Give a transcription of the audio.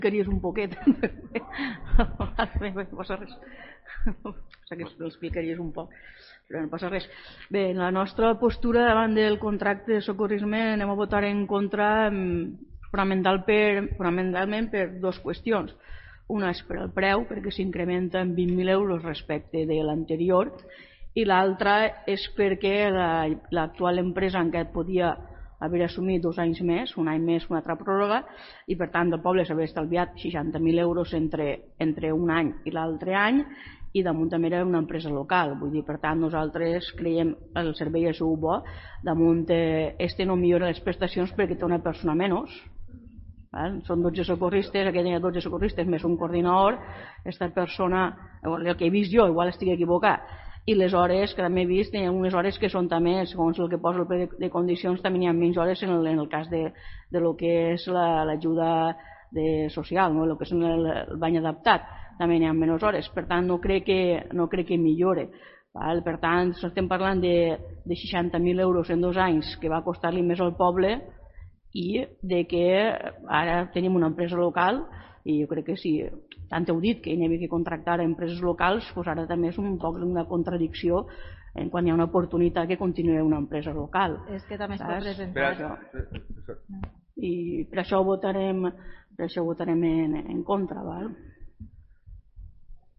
explicaries un poquet. No passa res. Sé que l'explicaries un poc, però no passa res. Bé, la nostra postura davant del contracte de socorrisme anem a votar en contra fonamentalment per dues qüestions. Una és per al preu, perquè s'incrementa en 20.000 euros respecte de l'anterior, i l'altra és perquè l'actual empresa encara podia haver assumit 2 anys més, un any més, una altra pròrroga, i per tant el poble s'havia estalviat 60.000 euros entre un any i l'altre any, i damunt també era una empresa local. Vull dir, per tant, nosaltres creiem el servei és bo, damunt no millora les prestacions perquè té una persona menys. Són 12 socorristes, aquí hi ha 12 socorristes més un coordinador. Aquesta persona, el que he vist jo, igual estic equivocat, i les hores que també he vist, hi ha unes hores que són també, segons el que posa el ple de condicions, també hi ha menys hores en el cas de lo que és l'ajuda social, el que és el bany adaptat, també hi ha menys hores. Per tant, no crec que millore. Per tant, estem parlant de 60.000 euros en 2 anys que va costar-li més al poble, i de que ara tenim una empresa local, i jo crec que si tant heu dit que hi havia que contractar empreses locals, doncs ara també és un poc una contradicció quan hi ha una oportunitat que continuï una empresa local. És que també es pot presentar. I per això votarem en contra, val?